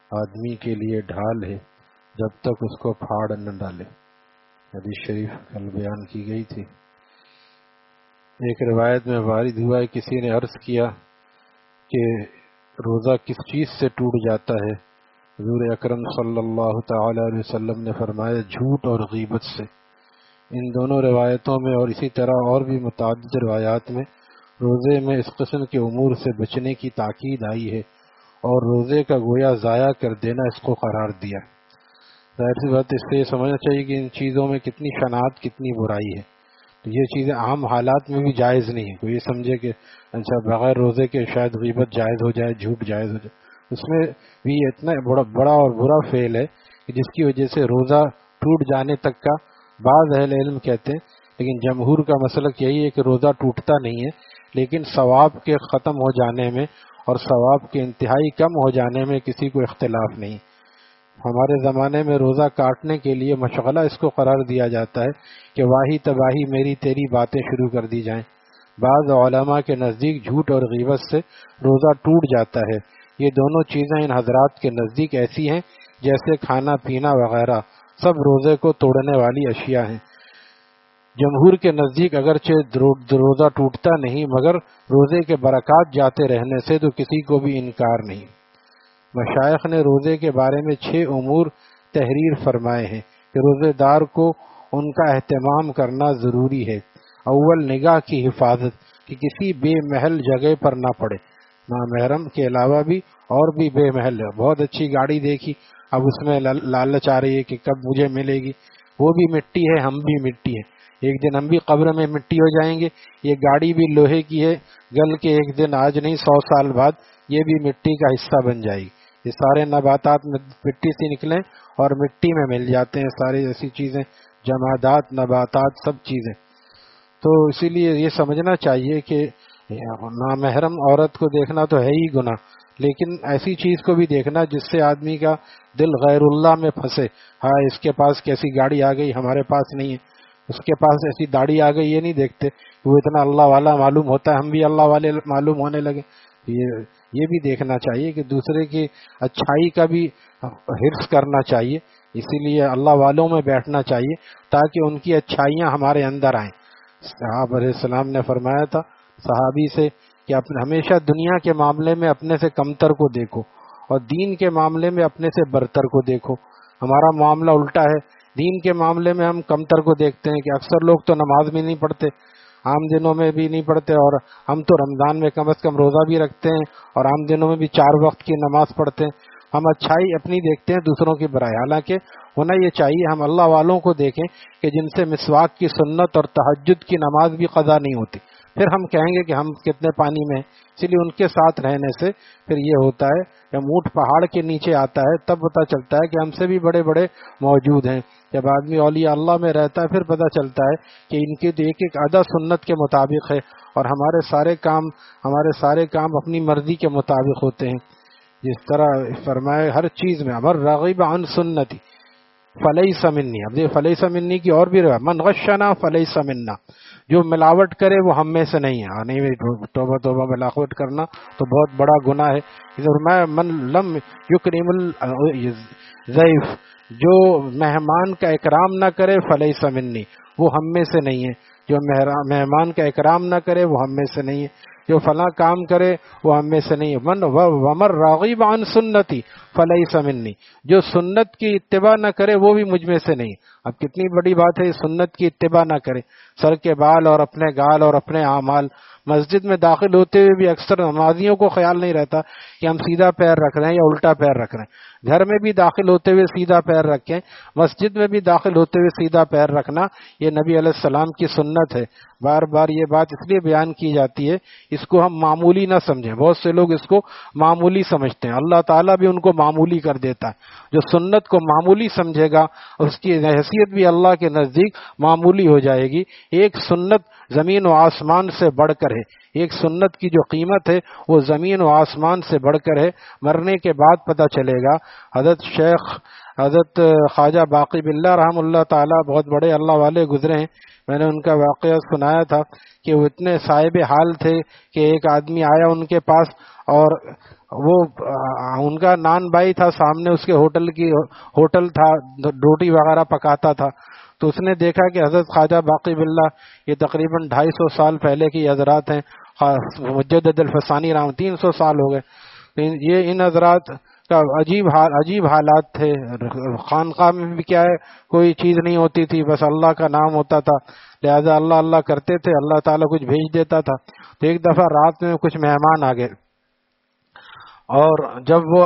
آدمی کے لیے ڈھال ہے جب تک اس کو پھاڑ نہ ڈالے۔ حدیث شریف کل بیان کی گئی تھی۔ ایک روایت میں وارد ہوا ہے، کسی نے عرض کیا کہ روزہ کس چیز سے ٹوٹ جاتا ہے؟ حضور اکرم صلی اللہ تعالی علیہ وسلم نے فرمایا جھوٹ اور غیبت سے۔ ان دونوں روایتوں میں اور اسی طرح اور بھی متعدد روایات میں روزے میں اس قسم کے امور سے بچنے کی تاکید آئی ہے، اور روزے کا گویا ضائع کر دینا اس کو قرار دیا۔ ظاہر سی بات اس سے یہ سمجھنا چاہیے کہ ان چیزوں میں کتنی شناعت، کتنی برائی ہے۔ تو یہ چیزیں عام حالات میں بھی جائز نہیں ہے۔ کوئی یہ سمجھے کہ اچھا بغیر روزے کے شاید غیبت جائز ہو جائے، جھوٹ جائز ہو جائے، اس میں بھی اتنا بڑا اور برا فعل ہے کہ جس کی وجہ سے روزہ ٹوٹ جانے تک کا بعض اہل علم کہتے ہیں، لیکن جمہور کا مسلک یہی ہے کہ روزہ ٹوٹتا نہیں ہے، لیکن ثواب کے ختم ہو جانے میں اور ثواب کے انتہائی کم ہو جانے میں کسی کو اختلاف نہیں۔ ہمارے زمانے میں روزہ کاٹنے کے لیے مشغلہ اس کو قرار دیا جاتا ہے کہ واہی تباہی میری تیری باتیں شروع کر دی جائیں۔ بعض علماء کے نزدیک جھوٹ اور غیبت سے روزہ ٹوٹ جاتا ہے۔ یہ دونوں چیزیں ان حضرات کے نزدیک ایسی ہیں جیسے کھانا پینا وغیرہ، سب روزے کو توڑنے والی اشیاء ہیں۔ جمہور کے نزدیک اگرچہ روزہ ٹوٹتا نہیں، مگر روزے کے برکات جاتے رہنے سے تو کسی کو بھی انکار نہیں۔ مشائخ نے روزے کے بارے میں 6 امور تحریر فرمائے ہیں کہ روزے دار کو ان کا اہتمام کرنا ضروری ہے۔ اول، نگاہ کی حفاظت، کہ کسی بے محل جگہ پر نہ پڑے۔ نامحرم کے علاوہ بھی اور بھی بے محل ہے۔ بہت اچھی گاڑی دیکھی، اب اس میں لالچ آ رہی ہے کہ کب مجھے ملے گی۔ وہ بھی مٹی ہے، ہم بھی مٹی ہے، ایک دن ہم بھی قبر میں مٹی ہو جائیں گے۔ یہ گاڑی بھی لوہے کی ہے، گل کے ایک دن، آج نہیں 100 سال بعد یہ بھی مٹی کا حصہ بن جائے گی۔ یہ سارے نباتات مٹی سے نکلیں اور مٹی میں مل جاتے ہیں، ساری ایسی چیزیں، جمادات، نباتات، سب چیزیں۔ تو اسی لیے یہ سمجھنا چاہیے کہ نامحرم عورت کو دیکھنا تو ہے ہی گناہ، لیکن ایسی چیز کو بھی دیکھنا جس سے آدمی کا دل غیر اللہ میں پھنسے۔ ہاں اس کے پاس کیسی گاڑی آ گئی، ہمارے پاس نہیں ہے، اس کے پاس ایسی داڑھی آ گئی، یہ نہیں دیکھتے وہ اتنا اللہ والا معلوم ہوتا ہے، ہم بھی اللہ والے معلوم ہونے لگے۔ یہ بھی دیکھنا چاہیے کہ دوسرے کی اچھائی کا بھی حرص کرنا چاہیے، اسی لیے اللہ والوں میں بیٹھنا چاہیے تاکہ ان کی اچھائیاں ہمارے اندر آئیں۔ صحابہ علیہ السلام نے فرمایا تھا صحابی سے کہ ہمیشہ دنیا کے معاملے میں اپنے سے کمتر کو دیکھو اور دین کے معاملے میں اپنے سے برتر کو دیکھو۔ ہمارا معاملہ الٹا ہے، دین کے معاملے میں ہم کمتر کو دیکھتے ہیں کہ اکثر لوگ تو نماز بھی نہیں پڑھتے، عام دنوں میں بھی نہیں پڑھتے، اور ہم تو رمضان میں کم از کم روزہ بھی رکھتے ہیں اور عام دنوں میں بھی 4 وقت کی نماز پڑھتے ہیں۔ ہم اچھائی اپنی دیکھتے ہیں، دوسروں کی برائی۔ حالانکہ ہونا یہ چاہیے ہم اللہ والوں کو دیکھیں کہ جن سے مسواک کی سنت اور تہجد کی نماز بھی قضا نہیں ہوتی، پھر ہم کہیں گے کہ ہم کتنے پانی میں ہیں۔ اسی لیے ان کے ساتھ رہنے سے پھر یہ ہوتا ہے کہ اونٹ پہاڑ کے نیچے آتا ہے تب پتہ چلتا ہے کہ ہم سے بھی بڑے بڑے موجود ہیں۔ جب آدمی اولیاء اللہ میں رہتا ہے پھر پتہ چلتا ہے کہ ان کی تو ایک ایک ادا سنت کے مطابق ہے، اور ہمارے سارے کام اپنی مرضی کے مطابق ہوتے ہیں۔ جس طرح فرمائے ہر چیز میں امر راغب عن سنتی فلیس منی۔ اب یہ فلیس منی کی اور بھی من غشنا فلیس منا، جو ملاوٹ کرے وہ ہم میں سے نہیں ہے۔ نہیں، توبہ توبہ، ملاوٹ کرنا تو بہت بڑا گناہ ہے۔ فرمایا من لم یکرم الضیف، جو مہمان کا اکرام نہ کرے فلیس منی، وہ ہم میں سے نہیں ہے۔ جو مہمان کا اکرام نہ کرے وہ ہم میں سے نہیں ہے، جو فلاں کام کرے وہ ہم میں سے نہیں ہے۔ من ومر راغب عن سنتی فلیس منی، جو سنت کی اتباع نہ کرے وہ بھی مجھ میں سے نہیں۔ اب کتنی بڑی بات ہے، سنت کی اتباع نہ کرے، سر کے بال اور اپنے گال اور اپنے اعمال۔ مسجد میں داخل ہوتے ہوئے بھی اکثر نمازیوں کو خیال نہیں رہتا کہ ہم سیدھا پیر رکھ رہے ہیں یا الٹا پیر رکھ رہے ہیں۔ گھر میں بھی داخل ہوتے ہوئے سیدھا پیر رکھیں، مسجد میں بھی داخل ہوتے ہوئے سیدھا پیر رکھنا یہ نبی علیہ السلام کی سنت ہے۔ بار بار یہ بات اس لیے بیان کی جاتی ہے، اس کو ہم معمولی نہ سمجھیں۔ بہت سے لوگ اس کو معمولی سمجھتے ہیں، اللہ تعالیٰ بھی ان کو معمولی کر دیتا ہے۔ جو سنت کو معمولی سمجھے گا اس کی حیثیت بھی اللہ کے نزدیک معمولی ہو جائے گی۔ ایک سنت زمین و آسمان سے بڑھ کر ہے، ایک سنت کی جو قیمت ہے وہ زمین و آسمان سے بڑھ کر ہے۔ مرنے کے بعد پتہ چلے گا۔ حضرت شیخ حضرت خواجہ باقی باللہ رحم اللہ تعالیٰ بہت بڑے اللہ والے گزرے ہیں. میں نے ان کا واقعہ سنایا تھا کہ وہ اتنے صاحب حال تھے کہ ایک آدمی آیا ان کے پاس اور وہ ان کا نان بھائی تھا سامنے، اس کے ہوٹل تھا، روٹی وغیرہ پکاتا تھا. تو اس نے دیکھا کہ حضرت خواجہ باقی باللہ یہ تقریباً 250 سال پہلے کی حضرات ہیں، مجدد الفسانی رحمۃ 300 سال ہو گئے. یہ ان حضرات کا عجیب حالات تھے. خانقاہ میں بھی کیا ہے کوئی چیز نہیں ہوتی تھی، بس اللہ کا نام ہوتا تھا، لہذا اللہ اللہ کرتے تھے، اللہ تعالیٰ کچھ بھیج دیتا تھا. تو ایک دفعہ رات میں کچھ مہمان آ گئے اور جب وہ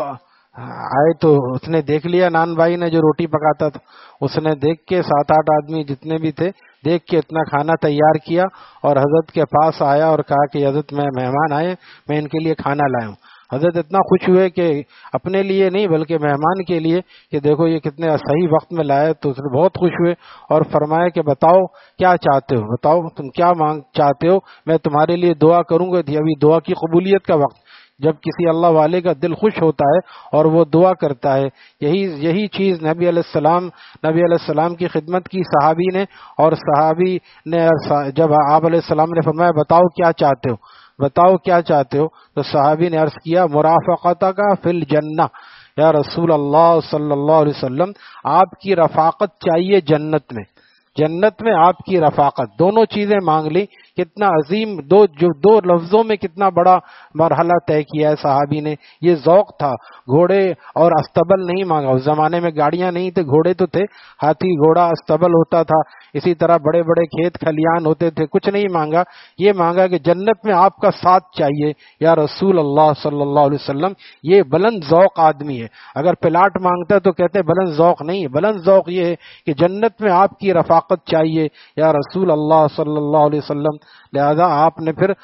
آئے تو اس نے دیکھ لیا، نان بھائی نے جو روٹی پکاتا تھا اس نے دیکھ کے 7-8 آدمی جتنے بھی تھے دیکھ کے اتنا کھانا تیار کیا اور حضرت کے پاس آیا اور کہا کہ حضرت میں مہمان آئے، میں ان کے لیے کھانا لایا ہوں. حضرت اتنا خوش ہوئے کہ اپنے لیے نہیں بلکہ مہمان کے لیے کہ دیکھو یہ کتنے صحیح وقت میں لائے. تو اس نے بہت خوش ہوئے اور فرمایا کہ بتاؤ کیا چاہتے ہو، بتاؤ تم کیا چاہتے ہو، میں تمہارے لیے دعا کروں گا. ابھی دعا کی قبولیت کا وقت، جب کسی اللہ والے کا دل خوش ہوتا ہے اور وہ دعا کرتا ہے، یہی چیز نبی علیہ السلام کی خدمت کی صحابی نے. اور صحابی نے جب آپ علیہ السلام نے فرمایا بتاؤ کیا چاہتے ہو، بتاؤ کیا چاہتے ہو، تو صحابی نے عرض کیا مرافقتک فی الجنہ، یا رسول اللہ صلی اللہ علیہ وسلم آپ کی رفاقت چاہیے جنت میں آپ کی رفاقت. دونوں چیزیں مانگ لی. کتنا عظیم دو لفظوں میں کتنا بڑا مرحلہ طے کیا ہے صحابی نے. یہ ذوق تھا. گھوڑے اور استبل نہیں مانگا، اس زمانے میں گاڑیاں نہیں تھے، گھوڑے تو تھے، ہاتھی گھوڑا استبل ہوتا تھا، اسی طرح بڑے بڑے کھیت کھلیان ہوتے تھے. کچھ نہیں مانگا، یہ مانگا کہ جنت میں آپ کا ساتھ چاہیے یا رسول اللہ صلی اللہ علیہ وسلم. یہ بلند ذوق آدمی ہے. اگر پلاٹ مانگتا ہے تو کہتے ہیں بلند ذوق نہیں، بلند ذوق یہ ہے کہ جنت میں آپ کی رفاقت چاہیے یا رسول اللہ صلی اللہ علیہ وسلم. لہذا آپ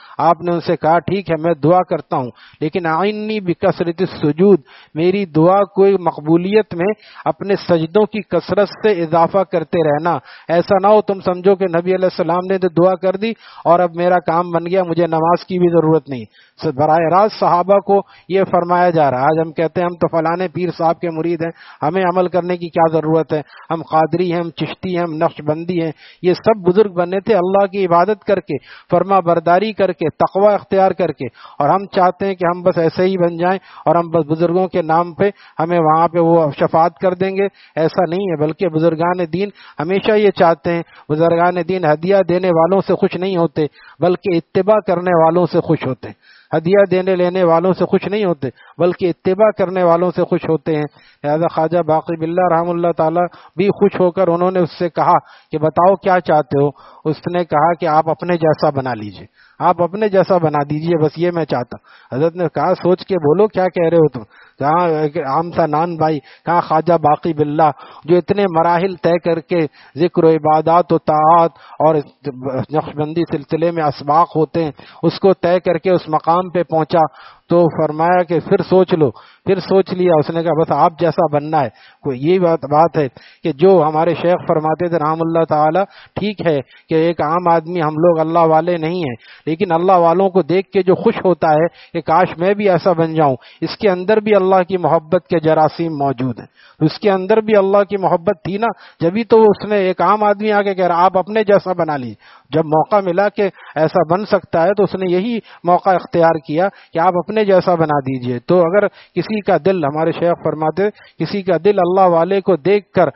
نے ان سے کہا ٹھیک ہے میں دعا کرتا ہوں، لیکن اعنی بکثرت السجود، میری دعا کوئی مقبولیت میں اپنے سجدوں کی کثرت سے اضافہ کرتے رہنا. ایسا نہ ہو تم سمجھو کہ نبی علیہ السلام نے تو دعا کر دی اور اب میرا کام بن گیا، مجھے نماز کی بھی ضرورت نہیں. براہ راست صحابہ کو یہ فرمایا جا رہا ہے. آج ہم کہتے ہیں ہم تو فلانے پیر صاحب کے مرید ہیں، ہمیں عمل کرنے کی کیا ضرورت ہے، ہم قادری ہیں، ہم چشتی ہیں، ہم نقش بندی ہیں. یہ سب بزرگ بنے تھے اللہ کی عبادت کر کے، فرما برداری کر کے، تقوی اختیار کر کے. اور ہم چاہتے ہیں کہ ہم بس ایسے ہی بن جائیں اور ہم بس بزرگوں کے نام پہ ہمیں وہاں پہ وہ شفاعت کر دیں گے. ایسا نہیں ہے، بلکہ بزرگان دین ہمیشہ یہ چاہتے ہیں. بزرگان دین ہدیہ دینے والوں سے خوش نہیں ہوتے بلکہ اتباع کرنے والوں سے خوش ہوتے ہیں. ہدیہ دینے لینے والوں سے خوش نہیں ہوتے بلکہ اتباع کرنے والوں سے خوش ہوتے ہیں. لہذا خواجہ باقی باللہ رحم اللہ تعالیٰ بھی خوش ہو کر انہوں نے اس سے کہا کہ بتاؤ کیا چاہتے ہو. اس نے کہا کہ آپ اپنے جیسا بنا لیجئے، آپ اپنے جیسا بنا دیجئے، بس یہ میں چاہتا. حضرت نے کہا سوچ کے بولو کیا کہہ رہے ہو تم. کہاں عام سا نان بھائی، کہاں خواجہ باقی باللہ جو اتنے مراحل طے کر کے ذکر و عبادات و طاعات اور نقشبندی سلسلے میں اسباق ہوتے ہیں اس کو طے کر کے اس مقام پہ پہنچا. تو فرمایا کہ پھر سوچ لو. پھر سوچ لیا. اس نے کہا بس آپ جیسا بننا ہے. یہی بات ہے کہ جو ہمارے شیخ فرماتے تھے رحم اللہ تعالی، ٹھیک ہے کہ ایک عام آدمی، ہم لوگ اللہ والے نہیں ہیں، لیکن اللہ والوں کو دیکھ کے جو خوش ہوتا ہے کہ کاش میں بھی ایسا بن جاؤں، اس کے اندر بھی اللہ کی محبت کے جراثیم موجود ہیں. اس کے اندر بھی اللہ کی محبت تھی نا، جبھی تو اس نے ایک عام آدمی آ کے کہہ رہا آپ اپنے جیسا بنا لیجیے. جب موقع ملا کہ ایسا بن سکتا ہے تو اس نے یہی موقع اختیار کیا کہ آپ اپنے جیسا بنا دیجئے. تو اگر کسی کا دل، ہمارے شیخ فرماتے کسی کا دل اللہ والے کو دیکھ کر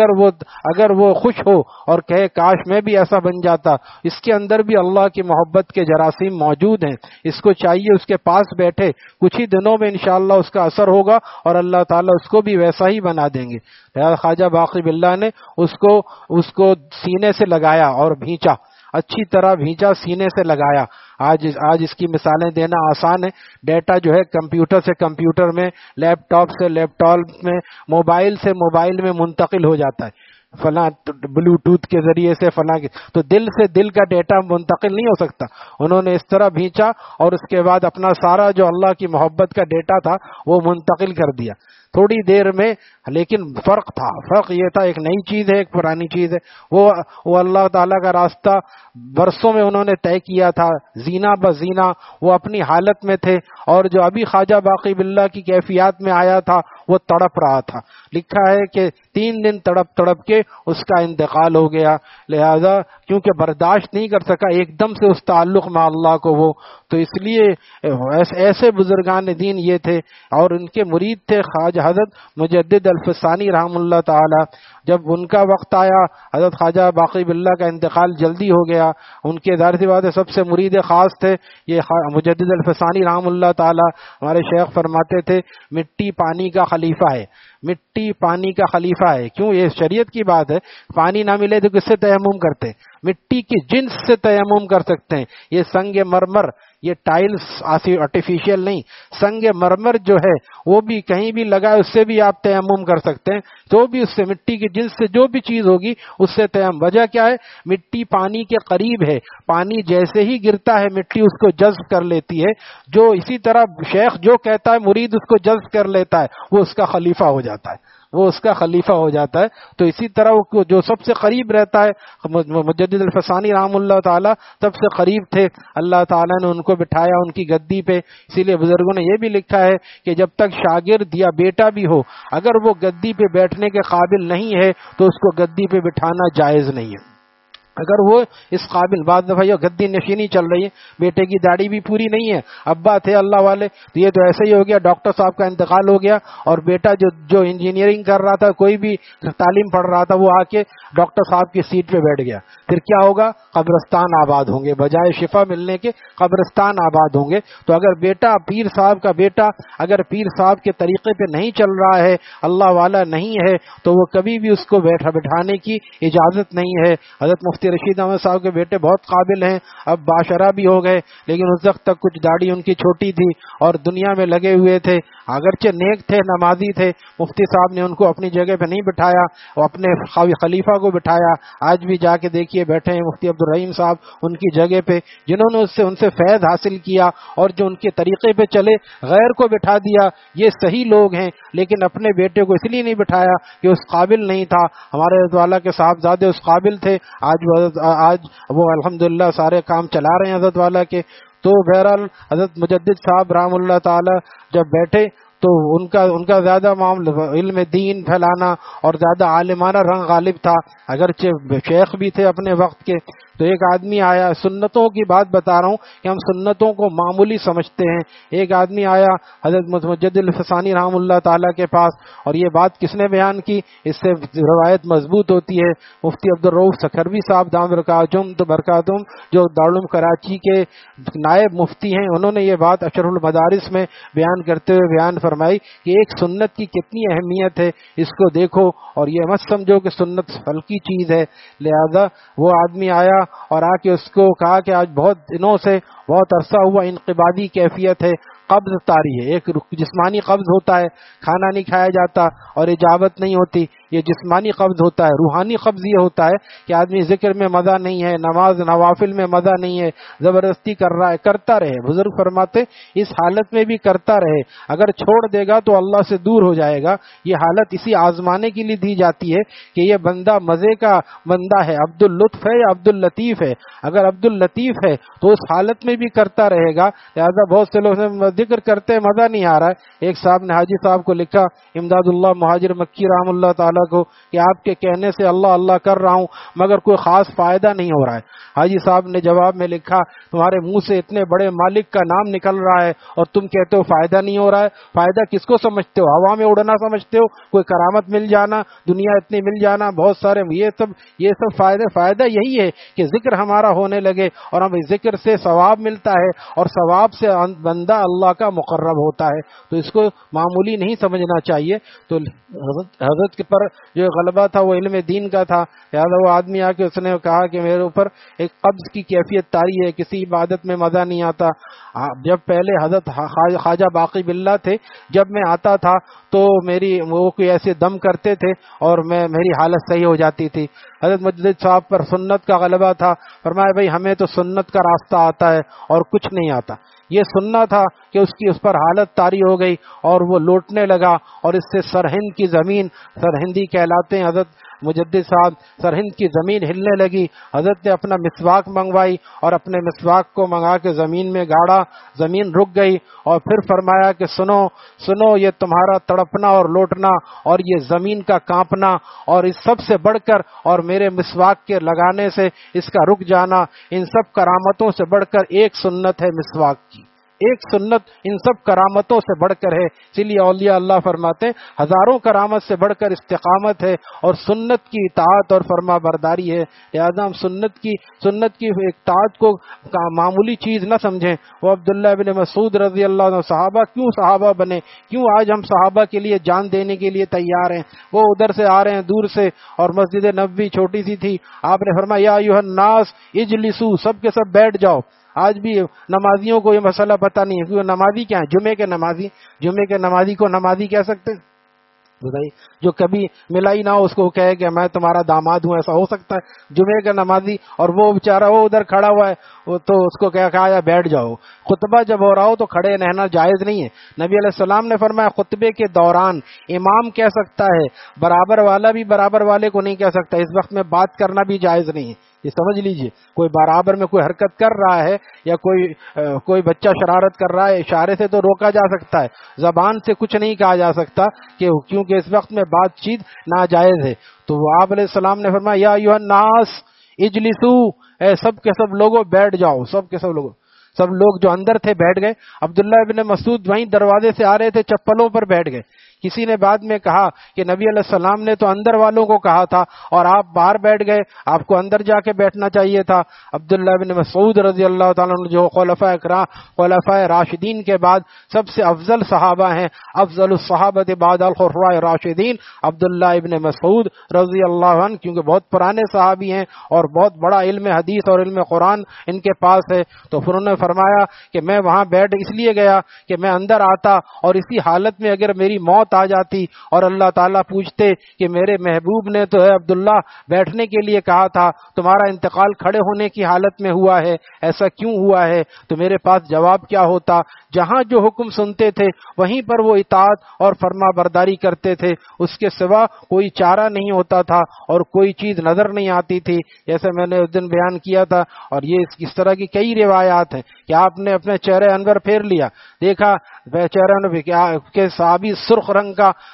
اگر وہ خوش ہو اور کہے کاش میں بھی ایسا بن جاتا، اس کے اندر بھی اللہ کی محبت کے جراثیم موجود ہیں. اس کو چاہیے اس کے پاس بیٹھے، کچھ ہی دنوں میں انشاءاللہ اس کا اثر ہوگا اور اللہ تعالیٰ اس کو بھی ویسا ہی بنا دیں گے. خواجہ باقی باللہ نے اس کو سینے سے لگایا اور بھینچا، اچھی طرح بھینچا، سینے سے لگایا. آج اس کی مثالیں دینا آسان ہے. ڈیٹا جو ہے کمپیوٹر سے کمپیوٹر میں، لیپ ٹاپ سے لیپ ٹاپ میں، موبائل سے موبائل میں منتقل ہو جاتا ہے. فلاں بلوٹوتھ کے ذریعے سے فلاں تو دل سے دل کا ڈیٹا منتقل نہیں ہو سکتا. انہوں نے اس طرح بھینچا اور اس کے بعد اپنا سارا جو اللہ کی محبت کا ڈیٹا تھا وہ منتقل کر دیا تھوڑی دیر میں. لیکن فرق یہ تھا، ایک نئی چیز ہے، ایک پرانی چیز ہے. وہ اللہ تعالیٰ کا راستہ برسوں میں انہوں نے طے کیا تھا، زینہ بزینہ وہ اپنی حالت میں تھے. اور جو ابھی خواجہ باقی باللہ کی کیفیات میں آیا تھا وہ تڑپ رہا تھا. لکھا ہے کہ 3 دن تڑپ تڑپ کے اس کا انتقال ہو گیا. لہذا کیونکہ برداشت نہیں کر سکا ایک دم سے اس تعلق میں اللہ کو وہ، تو اس لیے ایسے بزرگان دین یہ تھے. اور ان کے مرید تھے خواجہ حضرت مجدد الفسانی رحم اللہ تعالی. جب ان کا وقت آیا، حضرت خواجہ باقی باللہ کا انتقال جلدی ہو گیا. ان کے ظاہر سی بات ہے سب سے مرید خاص تھے یہ مجدد الفسانی رحم اللہ تعالی. ہمارے شیخ فرماتے تھے مٹی پانی کا خلیفہ ہے، مٹی پانی کا خلیفہ ہے. کیوں؟ یہ شریعت کی بات ہے. پانی نہ ملے تو کس سے تیمم کرتے؟ مٹی کی جنس سے تیمم کر سکتے ہیں. یہ سنگ مرمر، یہ ٹائلز آرٹیفیشیل نہیں، سنگ مرمر جو ہے وہ بھی کہیں بھی لگائے اس سے بھی آپ تیمم کر سکتے ہیں. تو بھی اس سے مٹی کی جنس سے جو بھی چیز ہوگی اس سے تیمم. وجہ کیا ہے؟ مٹی پانی کے قریب ہے، پانی جیسے ہی گرتا ہے مٹی اس کو جذب کر لیتی ہے. جو اسی طرح شیخ جو کہتا ہے مرید اس کو جذب کر لیتا ہے، وہ اس کا خلیفہ ہو جاتا ہے، وہ اس کا خلیفہ ہو جاتا ہے. تو اسی طرح وہ جو سب سے قریب رہتا ہے، مجدد الفسانی رحم اللہ تعالی سب سے قریب تھے. اللہ تعالیٰ نے ان کو بٹھایا ان کی گدی پہ. اسی لیے بزرگوں نے یہ بھی لکھا ہے کہ جب تک شاگرد یا بیٹا بھی ہو، اگر وہ گدی پہ بیٹھنے کے قابل نہیں ہے تو اس کو گدی پہ بٹھانا جائز نہیں ہے. اگر وہ اس قابل، بعض دفعہ یہ گدی نشینی چل رہی ہے، بیٹے کی داڑھی بھی پوری نہیں ہے، ابا تھے اللہ والے، تو یہ تو ایسے ہی ہو گیا ڈاکٹر صاحب کا انتقال ہو گیا اور بیٹا جو انجینئرنگ کر رہا تھا، کوئی بھی تعلیم پڑھ رہا تھا، وہ آ کے ڈاکٹر صاحب کی سیٹ پہ بیٹھ گیا. پھر کیا ہوگا؟ قبرستان آباد ہوں گے، بجائے شفا ملنے کے قبرستان آباد ہوں گے. تو اگر بیٹا پیر صاحب کا بیٹا اگر پیر صاحب کے طریقے پہ نہیں چل رہا ہے، اللہ والا نہیں ہے، تو وہ کبھی بھی اس کو بٹھانے کی اجازت نہیں ہے. حضرت مفتی رشید احمد صاحب کے بیٹے بہت قابل ہیں، اب باشرہ بھی ہو گئے، لیکن اس وقت تک کچھ داڑھی ان کی چھوٹی تھی اور دنیا میں لگے ہوئے تھے. اگرچہ نیک تھے، نمازی تھے، مفتی صاحب نے ان کو اپنی جگہ پہ نہیں بٹھایا، وہ اپنے خلیفہ کو بٹھایا. آج بھی جا کے دیکھیے بیٹھے ہیں مفتی عبد الرحیم صاحب ان کی جگہ پہ، جنہوں نے ان سے فیض حاصل کیا اور جو ان کے طریقے پہ چلے، غیر کو بٹھا دیا. یہ صحیح لوگ ہیں، لیکن اپنے بیٹے کو اس لیے نہیں بٹھایا کہ اس قابل نہیں تھا. ہمارے حضرت والا کے صاحبزادے اس قابل تھے، آج وہ الحمدللہ سارے کام چلا رہے ہیں حضرت والا کے. تو بہرحال حضرت مجدد صاحب رحم اللہ تعالی جب بیٹھے تو ان کا زیادہ معاملہ علم دین پھیلانا اور زیادہ عالمانہ رنگ غالب تھا، اگرچہ شیخ بھی تھے اپنے وقت کے. تو ایک آدمی آیا، سنتوں کی بات بتا رہا ہوں کہ ہم سنتوں کو معمولی سمجھتے ہیں. ایک آدمی آیا حضرت مجدد الفسانی رحم اللہ تعالیٰ کے پاس، اور یہ بات کس نے بیان کی؟ اس سے روایت مضبوط ہوتی ہے. مفتی عبدالرؤف سکھروی صاحب دام برکاتہم جو دارالعلوم کراچی کے نائب مفتی ہیں، انہوں نے یہ بات اشرف المدارس میں بیان کرتے ہوئے بیان فرمائی کہ ایک سنت کی کتنی اہمیت ہے، اس کو دیکھو اور یہ مت سمجھو کہ سنت ہلکی چیز ہے. لہذا وہ آدمی آیا اور آ کے اس کو کہا کہ آج بہت دنوں سے بہت عرصہ ہوا انقباضی کیفیت ہے، قبض طاری ہے. ایک جسمانی قبض ہوتا ہے، کھانا نہیں کھایا جاتا اور اجابت نہیں ہوتی، یہ جسمانی قبض ہوتا ہے. روحانی قبض یہ ہوتا ہے کہ آدمی ذکر میں مزہ نہیں ہے، نماز نوافل میں مزہ نہیں ہے، زبردستی کر رہا ہے، کرتا رہے. بزرگ فرماتے اس حالت میں بھی کرتا رہے، اگر چھوڑ دے گا تو اللہ سے دور ہو جائے گا. یہ حالت اسی آزمانے کے لیے دی جاتی ہے کہ یہ بندہ مزے کا بندہ ہے، عبد اللطف ہے یا عبد اللطیف ہے. اگر عبد اللطیف ہے تو اس حالت میں بھی کرتا رہے گا. لہذا بہت سے لوگ ذکر کرتے مزہ نہیں آ رہا ہے. ایک صاحب نے حاجی صاحب کو لکھا، امداد اللہ مہاجر مکی رحم اللہ تعالیٰ کو، کہ آپ کے کہنے سے اللہ اللہ کر رہا ہوں مگر کوئی خاص فائدہ نہیں ہو رہا ہے. حاجی صاحب نے جواب میں لکھا، تمہارے منہ سے اتنے بڑے مالک کا نام نکل رہا ہے اور تم کہتے ہو فائدہ نہیں ہو رہا ہے. فائدہ کس کو سمجھتے ہو؟ ہوا میں اڑنا سمجھتے ہو؟ کوئی کرامت مل جانا، دنیا اتنی مل جانا، بہت سارے یہ سب فائدہ یہی ہے کہ ذکر ہمارا ہونے لگے اور ہمیں ذکر سے ثواب ملتا ہے اور ثواب سے بندہ اللہ کا مقرب ہوتا ہے. تو اس کو معمولی نہیں سمجھنا چاہیے. تو حضرت کے پر جو غلبہ تھا وہ علم دین کا تھا. لہٰذا وہ آدمی آ کے اس نے کہا کہ میرے اوپر ایک قبض کی کیفیت طاری ہے، کسی عبادت میں مزہ نہیں آتا. جب پہلے حضرت خواجہ باقی باللہ تھے، جب میں آتا تھا تو وہ کوئی ایسے دم کرتے تھے اور میری حالت صحیح ہو جاتی تھی. حضرت مجدد صاحب پر سنت کا غلبہ تھا، فرمایا بھائی ہمیں تو سنت کا راستہ آتا ہے اور کچھ نہیں آتا. یہ سننا تھا کہ اس پر حالت طاری ہو گئی اور وہ لوٹنے لگا، اور اس سے سرہند کی زمین، سرہندی کہلاتے ہیں حضرت مجدد صاحب سرہند کی زمین ہلنے لگی، حضرت نے اپنا مسواک منگوائی اور اپنے مسواک کو منگا کے زمین میں گاڑا، زمین رک گئی اور پھر فرمایا کہ سنو سنو، یہ تمہارا تڑپنا اور لوٹنا اور یہ زمین کا کانپنا اور اس سب سے بڑھ کر اور میرے مسواک کے لگانے سے اس کا رک جانا، ان سب کرامتوں سے بڑھ کر ایک سنت ہے مسواک کی، ایک سنت ان سب کرامتوں سے بڑھ کر ہے۔ اسی لیے اولیاء اللہ فرماتے ہیں ہزاروں کرامت سے بڑھ کر استقامت ہے اور سنت کی اطاعت اور فرما برداری ہے۔ لہذا ہم سنت کی اطاعت کو معمولی چیز نہ سمجھیں۔ وہ عبداللہ ابن مسعود رضی اللہ عنہ صحابہ کیوں صحابہ بنے، کیوں آج ہم صحابہ کے لیے جان دینے کے لیے تیار ہیں؟ وہ ادھر سے آ رہے ہیں دور سے اور مسجد نبوی چھوٹی سی تھی، آپ نے فرمایا یا ایھا الناس اجلسوا، سب کے سب بیٹھ جاؤ۔ آج بھی نمازیوں کو یہ مسئلہ پتہ نہیں ہے کہ وہ نمازی کیا ہے، جمعے کے نمازی کو نمازی کہہ سکتے ہیں؟ بتائیے، جو کبھی ملا ہی نہ ہو اس کو کہے کہ میں تمہارا داماد ہوں، ایسا ہو سکتا ہے؟ جمعے کا نمازی، اور وہ بیچارہ وہ ادھر کھڑا ہوا ہے، وہ تو اس کو کہا یا بیٹھ جاؤ۔ خطبہ جب ہو رہا ہو تو کھڑے رہنا جائز نہیں ہے۔ نبی علیہ السلام نے فرمایا خطبے کے دوران امام کہہ سکتا ہے، برابر والا بھی برابر والے کو نہیں کہہ سکتا، اس وقت میں بات کرنا بھی جائز نہیں ہے۔ یہ سمجھ لیجئے، کوئی برابر میں کوئی حرکت کر رہا ہے یا کوئی بچہ شرارت کر رہا ہے، اشارے سے تو روکا جا سکتا ہے، زبان سے کچھ نہیں کہا جا سکتا کیونکہ اس وقت میں بات چیت ناجائز ہے۔ تو آپ علیہ السلام نے فرمایا یا ایھا الناس اجلسوا، اے سب کے سب لوگوں بیٹھ جاؤ، سب لوگ جو اندر تھے بیٹھ گئے۔ عبداللہ ابن مسعود وہیں دروازے سے آ رہے تھے، چپلوں پر بیٹھ گئے۔ کسی نے بعد میں کہا کہ نبی علیہ السلام نے تو اندر والوں کو کہا تھا اور آپ باہر بیٹھ گئے، آپ کو اندر جا کے بیٹھنا چاہیے تھا۔ عبداللہ بن مسعود رضی اللہ تعالیٰ عنہ جو خلفائے راشدین کے بعد سب سے افضل صحابہ ہیں، افضل الصحابۃ بعد الخلفاء الراشدین، عبداللہ ابن مسعود رضی اللہ عنہ، کیونکہ بہت پرانے صحابی ہیں اور بہت بڑا علم حدیث اور علم قرآن ان کے پاس ہے۔ تو پھر انہوں نے فرمایا کہ میں وہاں بیٹھ اس لیے گیا کہ میں اندر آتا اور اسی حالت میں اگر میری موت آ جاتی اور اللہ تعالیٰ پوچھتے کہ میرے محبوب نے تو ہے عبداللہ بیٹھنے کے لیے کہا تھا، تمہارا انتقال کھڑے ہونے کی حالت میں ہوا ہے، ایسا کیوں ہوا ہے؟ تو میرے پاس جواب کیا ہوتا؟ جہاں جو حکم سنتے تھے وہیں پر وہ اطاعت اور فرما برداری کرتے تھے، اس کے سوا کوئی چارہ نہیں ہوتا تھا اور کوئی چیز نظر نہیں آتی تھی، جیسے میں نے اس دن بیان کیا تھا۔ اور یہ اس طرح کی کئی روایات ہیں کہ آپ نے اپنے چہرے انور پھیر لیا، دیکھا چہرے انور کہ صحابی سرخ رنگ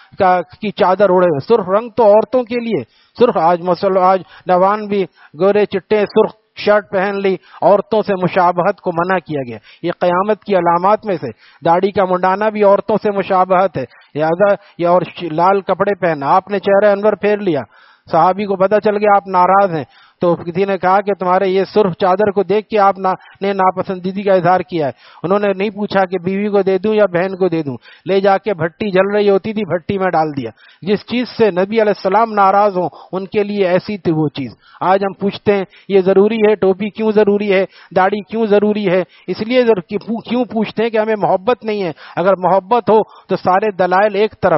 کی چادر اڑے ہوئے۔ سرخ رنگ تو عورتوں کے لیے، سرخ آج نوان بھی گورے چٹے سرخ شرٹ پہن لی، عورتوں سے مشابہت کو منع کیا گیا۔ یہ قیامت کی علامات میں سے، داڑھی کا منڈانا بھی عورتوں سے مشابہت ہے، لہذا یہ اور لال کپڑے پہنا۔ آپ نے چہرہ انور پھیر لیا، صحابی کو پتہ چل گیا آپ ناراض ہیں، تو کسی نے کہا کہ تمہارے یہ سرخ چادر کو دیکھ کے آپ نے ناپسندیدگی کا اظہار کیا ہے۔ انہوں نے نہیں پوچھا کہ بیوی کو دے دوں یا بہن کو دے دوں، لے جا کے بھٹی جل رہی ہوتی تھی، بھٹی میں ڈال دیا۔ جس چیز سے نبی علیہ السلام ناراض ہوں ان کے لیے ایسی تھی وہ چیز۔ آج ہم پوچھتے ہیں یہ ضروری ہے، ٹوپی کیوں ضروری ہے، داڑھی کیوں ضروری ہے؟ اس لیے کیوں پوچھتے ہیں کہ ہمیں محبت نہیں ہے۔ اگر محبت ہو تو سارے دلائل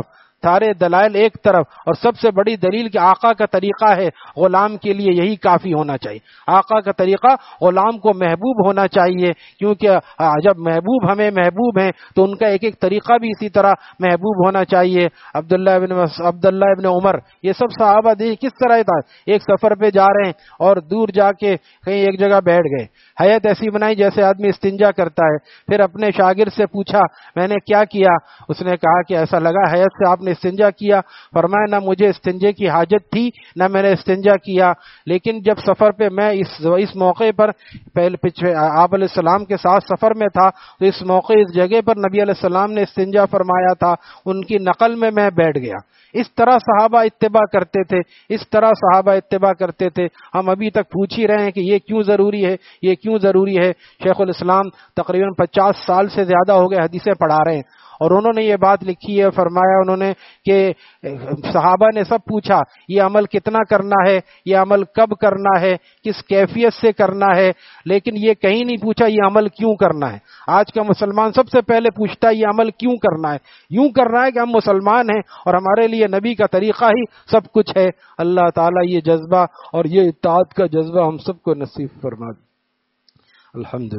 ایک طرف اور سب سے بڑی دلیل کہ آقا کا طریقہ ہے، غلام کے لیے یہی کافی ہونا چاہیے۔ آقا کا طریقہ غلام کو محبوب ہونا چاہیے، کیونکہ جب محبوب ہمیں محبوب ہیں تو ان کا ایک ایک طریقہ بھی اسی طرح محبوب ہونا چاہیے۔ عبداللہ ابن عمر، یہ سب صحابہ کس طرح تھا، ایک سفر پہ جا رہے ہیں اور دور جا کے کہیں ایک جگہ بیٹھ گئے، حیت ایسی بنائی جیسے آدمی استنجا کرتا ہے۔ پھر اپنے شاگرد سے پوچھا میں نے کیا کیا؟ اس نے کہا کہ ایسا لگا حیت سے آپ نے استنجا کیا۔ فرمایا نہ مجھے استنجے کی حاجت تھی نہ میں نے استنجا کیا، لیکن جب سفر پہ میں اس موقع پر آپ علیہ السلام کے ساتھ سفر میں تھا تو اس موقع اس جگہ پر نبی علیہ السلام نے استنجا فرمایا تھا، ان کی نقل میں بیٹھ گیا۔ اس طرح صحابہ اتباع کرتے تھے۔ ہم ابھی تک پوچھ ہی رہے ہیں کہ یہ کیوں ضروری ہے۔ شیخ الاسلام تقریباً 50 سال سے زیادہ ہو گئے حدیثیں پڑھا رہے ہیں اور انہوں نے یہ بات لکھی ہے، فرمایا انہوں نے کہ صحابہ نے سب پوچھا یہ عمل کتنا کرنا ہے، یہ عمل کب کرنا ہے، کس کیفیت سے کرنا ہے، لیکن یہ کہیں نہیں پوچھا یہ عمل کیوں کرنا ہے۔ آج کا مسلمان سب سے پہلے پوچھتا ہے یہ عمل کیوں کرنا ہے، یوں کرنا ہے کہ ہم مسلمان ہیں اور ہمارے لیے نبی کا طریقہ ہی سب کچھ ہے۔ اللہ تعالیٰ یہ جذبہ اور یہ اطاعت کا جذبہ ہم سب کو نصیب فرما دے۔ الحمد